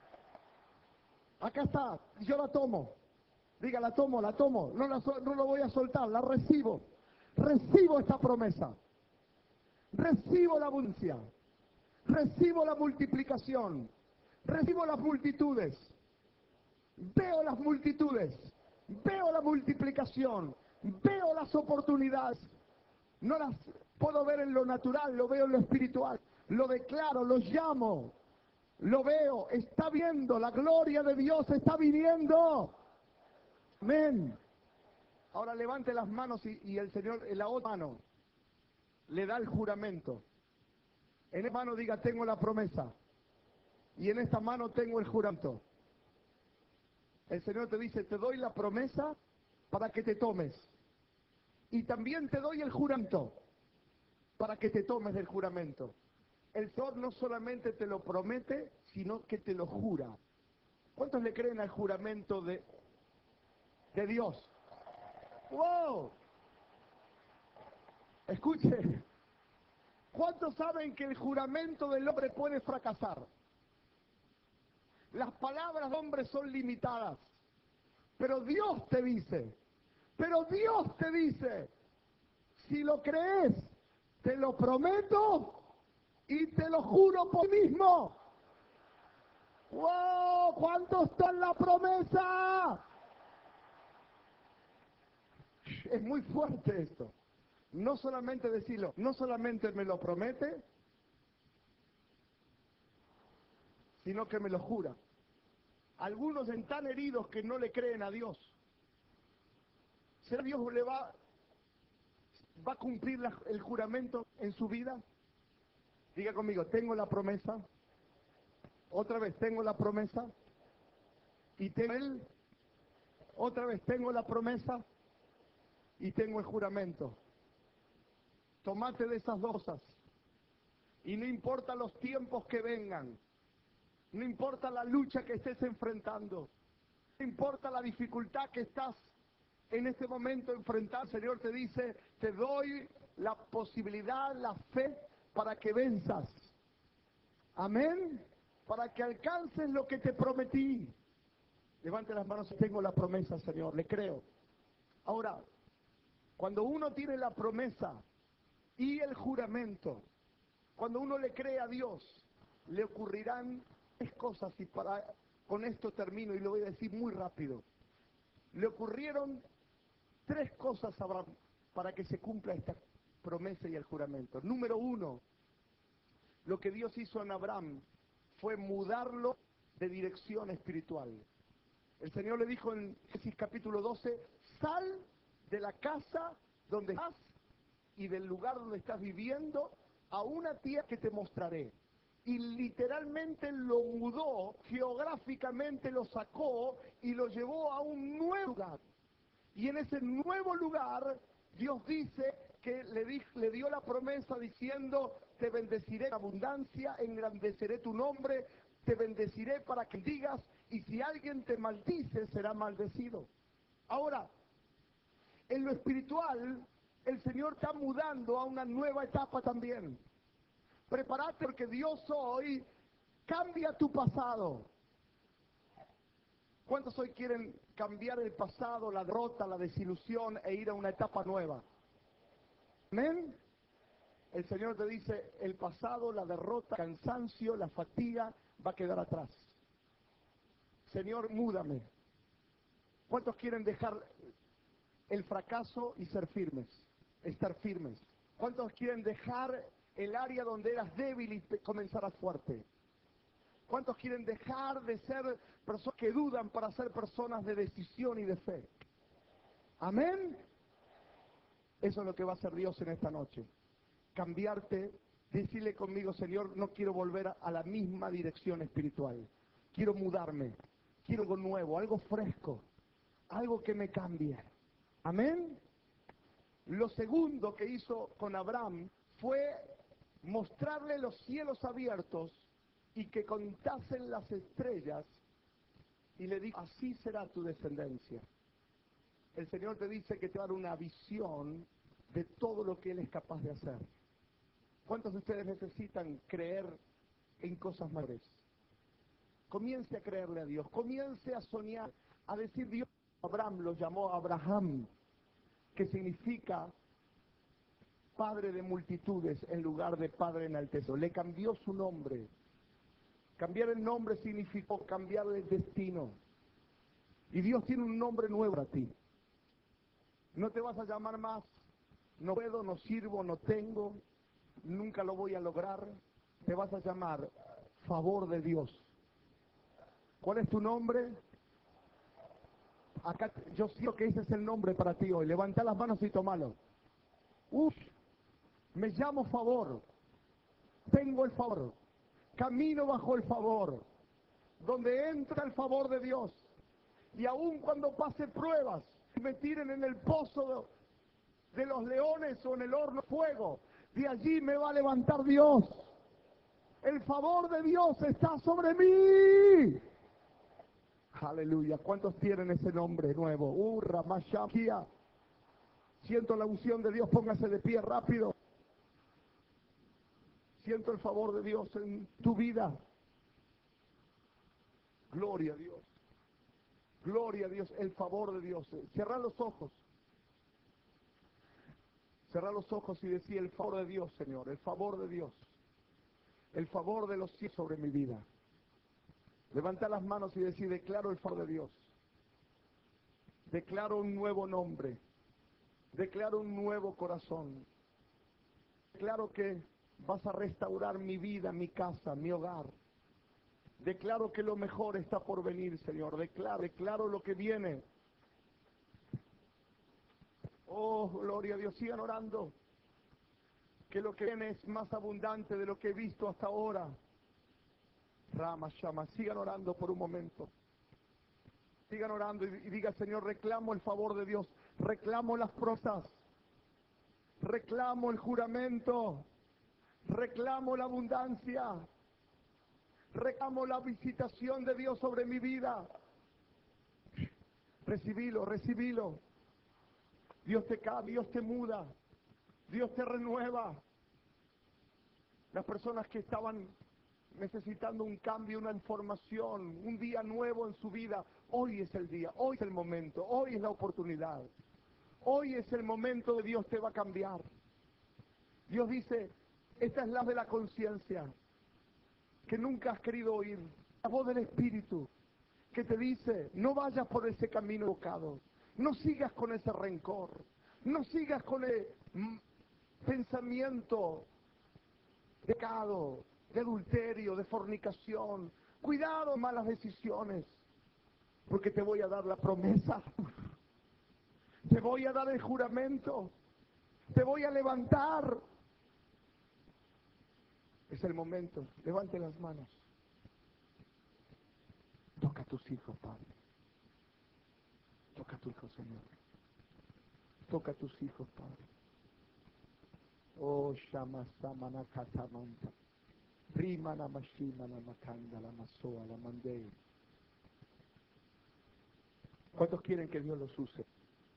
Acá está, yo la tomo. Diga, la tomo, la tomo, no la, no lo voy a soltar, la recibo. Recibo esta promesa. Recibo la abundancia. Recibo la multiplicación. Recibo las multitudes. Veo las multitudes. Veo la multiplicación. Veo las oportunidades. No las puedo ver en lo natural, lo veo en lo espiritual. Lo declaro, lo llamo. Lo veo, está viendo, la gloria de Dios está viniendo. Amén. Ahora levante las manos y, y el Señor en la otra mano le da el juramento. En esta mano diga, tengo la promesa. Y en esta mano tengo el juramento. El Señor te dice, te doy la promesa para que te tomes. Y también te doy el juramento para que te tomes del juramento. El Señor no solamente te lo promete, sino que te lo jura. ¿Cuántos le creen al juramento de, de Dios? ¡Wow! Escuche. ¿Cuántos saben que el juramento del hombre puede fracasar? Las palabras del hombre son limitadas. Pero Dios te dice, pero Dios te dice, si lo crees, te lo prometo y te lo juro por mí mismo. ¡Wow! ¿Cuántos están la promesa? Es muy fuerte esto. No solamente decirlo, no solamente me lo promete, sino que me lo jura. Algunos están tan heridos que no le creen a Dios. ¿Será Dios le va, va a cumplir la, el juramento en su vida? Diga conmigo, tengo la promesa. Otra vez, tengo la promesa. Y tengo él. Otra vez, tengo la promesa. Y tengo el juramento. Tomate de esas dosas. Y no importa los tiempos que vengan. No importa la lucha que estés enfrentando. No importa la dificultad que estás en este momento enfrentando. El Señor te dice, te doy la posibilidad, la fe para que venzas. Amén. Para que alcances lo que te prometí. Levante las manos, tengo la promesa, Señor, le creo. Ahora, cuando uno tiene la promesa y el juramento, cuando uno le cree a Dios, le ocurrirán tres cosas, y para, con esto termino y lo voy a decir muy rápido. Le ocurrieron tres cosas a Abraham para que se cumpla esta promesa y el juramento. Número uno, lo que Dios hizo en Abraham fue mudarlo de dirección espiritual. El Señor le dijo en Génesis capítulo doce, sal de la casa donde estás y del lugar donde estás viviendo a una tierra que te mostraré. Y literalmente lo mudó, geográficamente lo sacó y lo llevó a un nuevo lugar. Y en ese nuevo lugar, Dios dice que le, di, le dio la promesa diciendo, te bendeciré en abundancia, engrandeceré tu nombre, te bendeciré para que digas, y si alguien te maldice, será maldecido. Ahora, en lo espiritual, el Señor está mudando a una nueva etapa también. Prepárate porque Dios hoy cambia tu pasado. ¿Cuántos hoy quieren cambiar el pasado, la derrota, la desilusión e ir a una etapa nueva? ¿Amén? El Señor te dice, el pasado, la derrota, el cansancio, la fatiga va a quedar atrás. Señor, múdame. ¿Cuántos quieren dejar el fracaso y ser firmes? Estar firmes. ¿Cuántos quieren dejar el área donde eras débil y comenzarás fuerte? ¿Cuántos quieren dejar de ser personas que dudan para ser personas de decisión y de fe? Amén. Eso es lo que va a hacer Dios en esta noche. Cambiarte, decirle conmigo, Señor, no quiero volver a la misma dirección espiritual. Quiero mudarme. Quiero algo nuevo, algo fresco, algo que me cambie. Amén. Lo segundo que hizo con Abraham fue mostrarle los cielos abiertos y que contasen las estrellas, y le dijo, así será tu descendencia. El Señor te dice que te va a dar una visión de todo lo que Él es capaz de hacer. ¿Cuántos de ustedes necesitan creer en cosas mayores? Comience a creerle a Dios, comience a soñar, a decir Dios. Abraham lo llamó Abraham, que significa padre de multitudes en lugar de padre enaltecido. Le cambió su nombre. Cambiar el nombre significó cambiar el destino. Y Dios tiene un nombre nuevo para ti. No te vas a llamar más, no puedo, no sirvo, no tengo, nunca lo voy a lograr. Te vas a llamar favor de Dios. ¿Cuál es tu nombre? Acá yo siento que ese es el nombre para ti hoy. Levanta las manos y tomalo. Uf, me llamo favor. Tengo el favor. Camino bajo el favor. Donde entra el favor de Dios. Y aun cuando pase pruebas, me tiren en el pozo de, de los leones o en el horno de fuego, de allí me va a levantar Dios. El favor de Dios está sobre mí. Aleluya. ¿Cuántos tienen ese nombre nuevo? Urra, Mashakia. Siento la unción de Dios. Póngase de pie rápido. Siento el favor de Dios en tu vida. Gloria a Dios. Gloria a Dios. El favor de Dios. Cerra los ojos. Cerra los ojos y decir el favor de Dios, Señor. El favor de Dios. El favor de los cielos sobre mi vida. Levanta las manos y decir, declaro el favor de Dios. Declaro un nuevo nombre. Declaro un nuevo corazón. Declaro que vas a restaurar mi vida, mi casa, mi hogar. Declaro que lo mejor está por venir, Señor. Declaro, declaro lo que viene. Oh, gloria a Dios. Sigan orando. Que lo que viene es más abundante de lo que he visto hasta ahora. Rama, Shama. Sigan orando por un momento. Sigan orando y, y diga, Señor, reclamo el favor de Dios. Reclamo las promesas. Reclamo el juramento. Reclamo la abundancia. Reclamo la visitación de Dios sobre mi vida. Recibilo, recibilo. Dios te cambia, Dios te muda. Dios te renueva. Las personas que estaban necesitando un cambio, una información, un día nuevo en su vida, hoy es el día, hoy es el momento, hoy es la oportunidad. Hoy es el momento de Dios te va a cambiar. Dios dice, esta es la voz de la conciencia que nunca has querido oír. La voz del Espíritu que te dice, no vayas por ese camino equivocado. No sigas con ese rencor. No sigas con el mm, pensamiento de pecado, de adulterio, de fornicación. Cuidado, malas decisiones. Porque te voy a dar la promesa. Te voy a dar el juramento. Te voy a levantar. Es el momento. Levante las manos. Toca a tus hijos, Padre. Toca a tu hijo, Señor. Toca a tus hijos, Padre. Oh, Shama Samana Katamanta. Rimana Mashimana Makanda la Masoa la Mandei. ¿Cuántos quieren que Dios los use?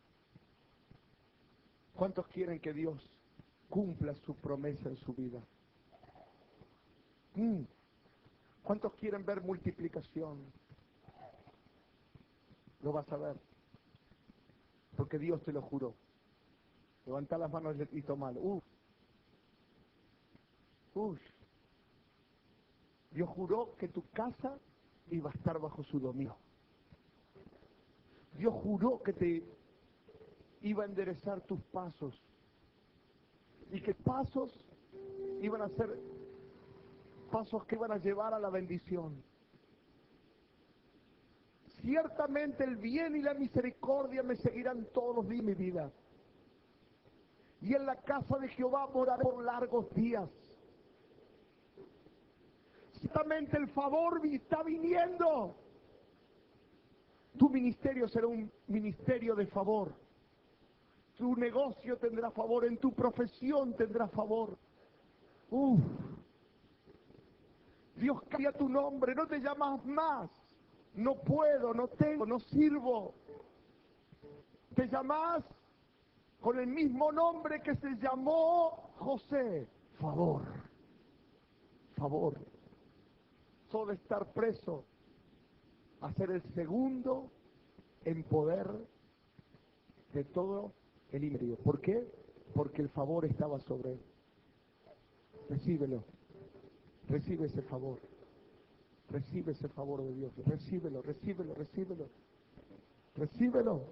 ¿Cuántos quieren que Dios cumpla su promesa en su vida? Mm. ¿Cuántos quieren ver multiplicación? Lo vas a ver. Porque Dios te lo juró. Levanta las manos y tomalo. Uf. Uf. Dios juró que tu casa iba a estar bajo su dominio. Dios juró que te iba a enderezar tus pasos. Y que pasos iban a ser pasos que iban a llevar a la bendición. Ciertamente el bien y la misericordia me seguirán todos los días de mi vida. Y en la casa de Jehová moraré por largos días. Ciertamente el favor está viniendo. Tu ministerio será un ministerio de favor. Tu negocio tendrá favor, en tu profesión tendrá favor. Uf. Dios cambia tu nombre, no te llamas más. No puedo, no tengo, no sirvo. Te llamas con el mismo nombre que se llamó José. Favor. Favor. Solo estar preso a ser el segundo en poder de todo el imperio. ¿Por qué? Porque el favor estaba sobre él. Recíbelo. Recibe ese favor. Recibe ese favor de Dios. Recíbelo, recíbelo, recíbelo. Recíbelo.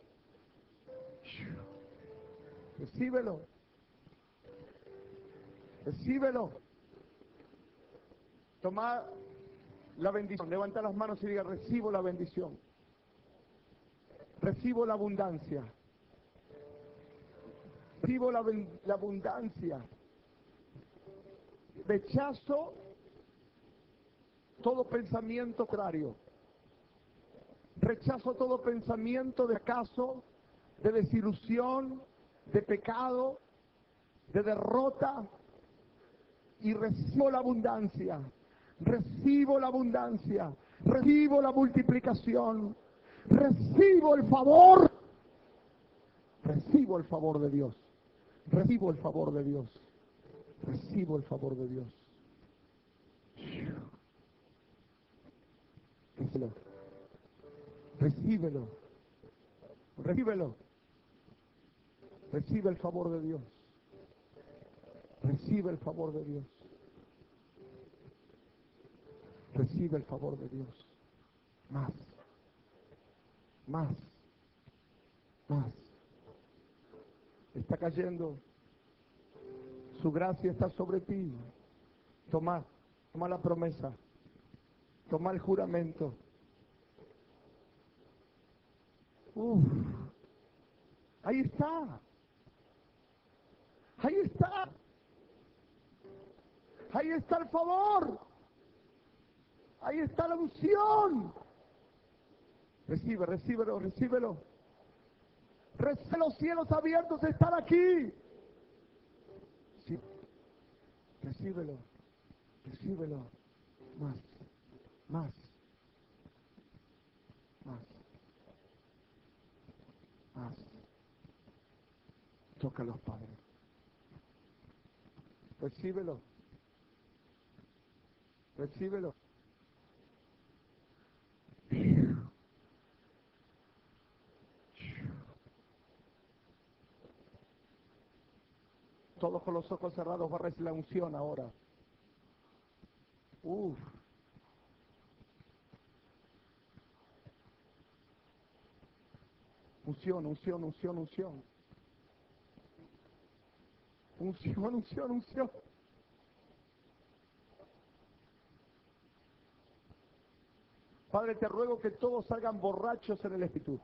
Recíbelo. Recíbelo. Toma La bendición. Levanta las manos y diga, recibo la bendición. Recibo la abundancia. Recibo la, la abundancia. Rechazo todo pensamiento contrario. Rechazo todo pensamiento de acaso, de desilusión, de pecado, de derrota. Y recibo la abundancia. Recibo la abundancia. Recibo la multiplicación. Recibo el favor. Recibo el favor de Dios. Recibo el favor de Dios. Recibo el favor de Dios. Recíbelo. Recíbelo. Recíbelo. Recibe el favor de Dios. Recibe el favor de Dios. Recibe el favor de Dios. Más. Más. Más. Está cayendo. Su gracia está sobre ti. Toma, toma la promesa. Toma el juramento. Uf. Ahí está. Ahí está. Ahí está el favor. Ahí está la unción. Recibe, recíbelo, recíbelo. Recibe, los cielos abiertos están aquí. Sí. Recíbelo, recíbelo. Más, más, más, más. Tócalos, Padre. Recíbelo. Recíbelo. Todos con los ojos cerrados va a recibir la unción ahora. Uf. Unción, unción, unción, unción. Unción, unción, unción. Padre, te ruego que todos salgan borrachos en el Espíritu.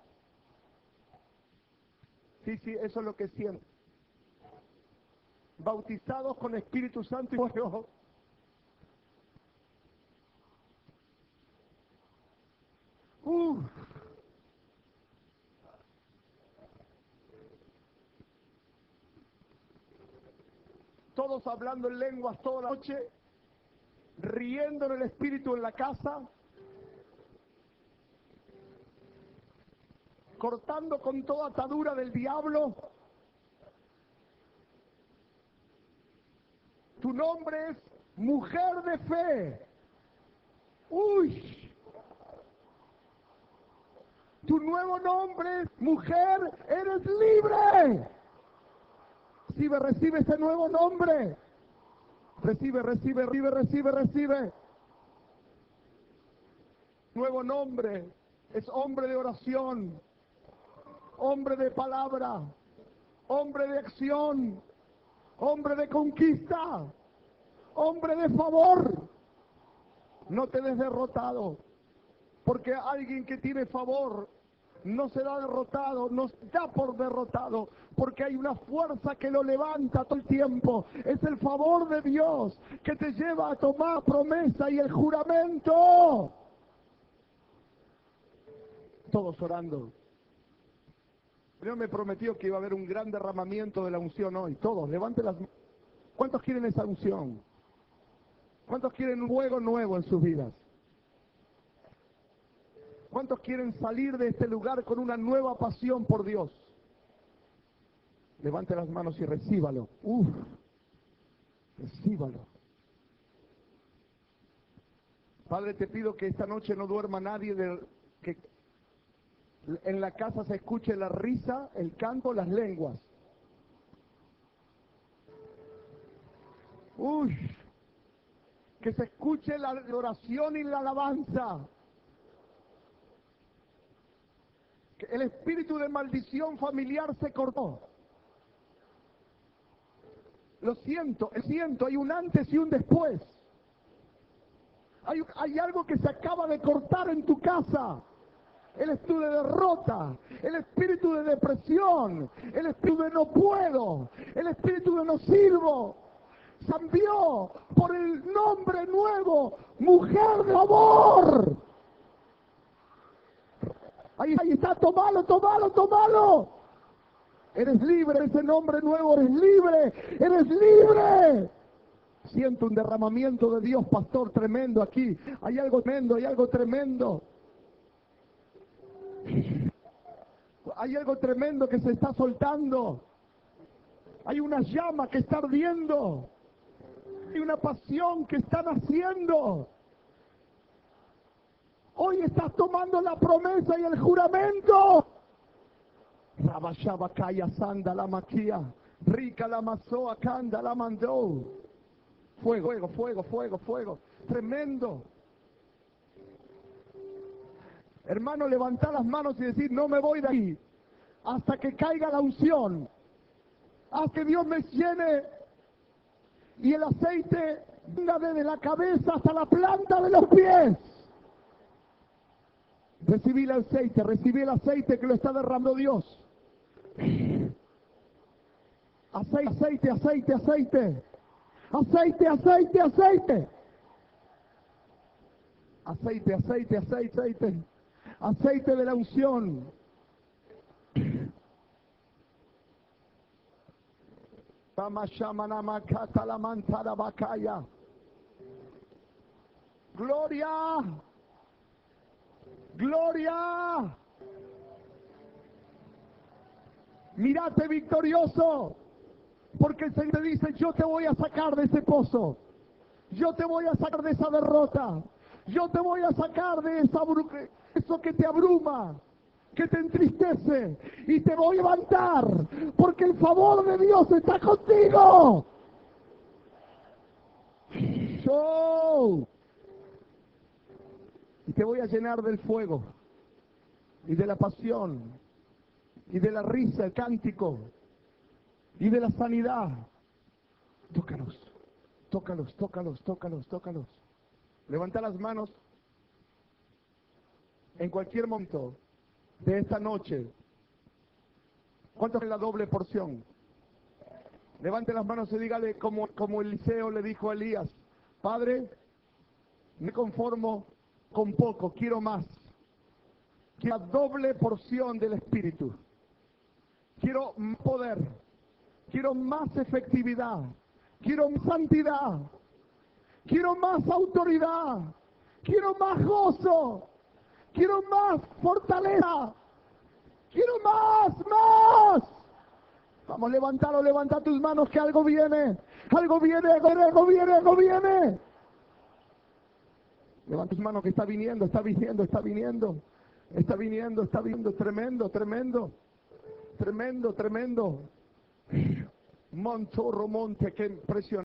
Sí, sí, eso es lo que siento. Bautizados con Espíritu Santo y fuego. Uf. Todos hablando en lenguas toda la noche, riendo en el Espíritu en la casa, cortando con toda atadura del diablo. Tu nombre es mujer de fe. Uy. Tu nuevo nombre es mujer, eres libre. Recibe, recibe ese nuevo nombre. Recibe, recibe, recibe, recibe, recibe. Nuevo nombre es hombre de oración, hombre de palabra, hombre de acción, hombre de conquista, hombre de favor. No te des derrotado, porque alguien que tiene favor no será derrotado, no está por derrotado, porque hay una fuerza que lo levanta todo el tiempo. Es el favor de Dios que te lleva a tomar promesa y el juramento. Todos orando. Dios me prometió que iba a haber un gran derramamiento de la unción hoy. Todos, levanten las manos. ¿Cuántos quieren esa unción? ¿Cuántos quieren un fuego nuevo en sus vidas? ¿Cuántos quieren salir de este lugar con una nueva pasión por Dios? Levante las manos y recíbalo. Uf, recíbalo. Padre, te pido que esta noche no duerma nadie, de, que en la casa se escuche la risa, el canto, las lenguas. Uy, que se escuche la oración y la alabanza. Que el espíritu de maldición familiar se cortó. Lo siento, lo siento, hay un antes y un después. Hay, hay algo que se acaba de cortar en tu casa. El espíritu de derrota, el espíritu de depresión, el espíritu de no puedo, el espíritu de no sirvo. Cambió por el nombre nuevo, mujer de amor. Ahí, ahí está, tomalo, tomalo, tomalo. Eres libre, ese nombre nuevo, eres libre, eres libre. Siento un derramamiento de Dios, pastor, tremendo aquí. Hay algo tremendo, hay algo tremendo. Hay algo tremendo que se está soltando. Hay una llama que está ardiendo. Hay una pasión que está naciendo. Hoy estás tomando la promesa y el juramento. Rabashabakaya sanda la maquia. Rica la mazoa canda la mandó. Fuego, fuego, fuego, fuego, fuego. Tremendo. Hermano, levantar las manos y decir, no me voy de aquí hasta que caiga la unción, hasta que Dios me llene y el aceite venga desde la cabeza hasta la planta de los pies. Recibí el aceite, recibí el aceite que lo está derramando Dios. Aceite, aceite, aceite, aceite. Aceite, aceite, aceite. Aceite, aceite, aceite, aceite. Aceite de la unción. Gloria. Gloria. Mírate victorioso. Porque el Señor te dice, yo te voy a sacar de ese pozo. Yo te voy a sacar de esa derrota. Yo te voy a sacar de esa bru- eso que te abruma, que te entristece, y te voy a levantar, porque el favor de Dios está contigo. Yo. Y te voy a llenar del fuego, y de la pasión, y de la risa, el cántico, y de la sanidad. Tócalos, tócalos, tócalos, tócalos, tócalos. Levanta las manos en cualquier momento de esta noche. ¿Cuánto es la doble porción? Levante las manos y dígale como, como Eliseo le dijo a Elías, Padre, me conformo con poco, quiero más. Quiero la doble porción del Espíritu. Quiero más poder, quiero más efectividad, quiero más santidad, quiero más autoridad, quiero más gozo, quiero más fortaleza, quiero más, más. Vamos, levántalo, levanta tus manos que algo viene, algo viene, algo viene, algo viene. Levanta tus manos que está viniendo, está viniendo, está viniendo, está viniendo, está viniendo, tremendo, tremendo, tremendo, tremendo. Montorro, monte, qué impresionante.